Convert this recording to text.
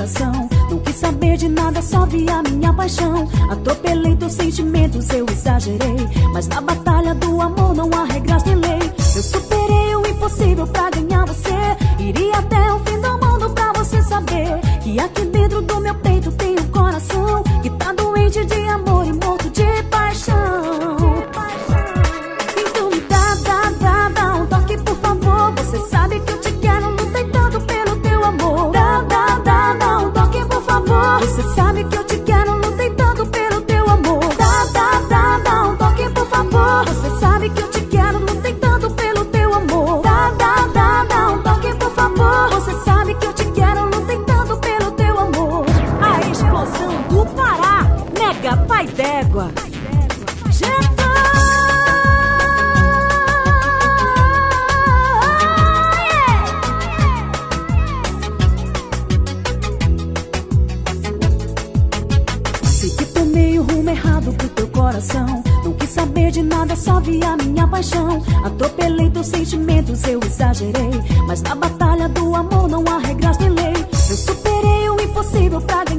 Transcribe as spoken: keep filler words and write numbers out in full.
coração. Não quis saber de nada, só vi a minha paixão. Atropelei teus sentimentos, eu exagerei, mas na batalha do amor não há regras de lei. Eu superei o impossível pra ganhar você. Iria até o fim do mundo pra você saber que aqui dentro do meu peito tem um coração que tá doente de amor e morto de paixão. Então me dá, dá, dá, dá um toque, por favor. Você sabe que eu te quero, lutei tanto pelo teu amor. Dá, dá, dá, dá um toque, por favor. Você sabe que eu te quero, lutei tanto pelo teu amor. Dá, dá, dá, dá um toque, por favor. Você sabe que eu te quero, lutei tanto pelo teu amor. Dá, dá, dá, dá um toque, por favor. Você sabe que eu te quero, lutei tanto pelo teu amor. A explosão do Pará, Mega Pai d'Égua. Sei que tomei o rumo errado pro teu coração. Não quis saber de nada, só vi a minha paixão. Atropelei teus sentimentos, eu exagerei, mas na batalha do amor não há regras de lei. Eu superei o impossível pra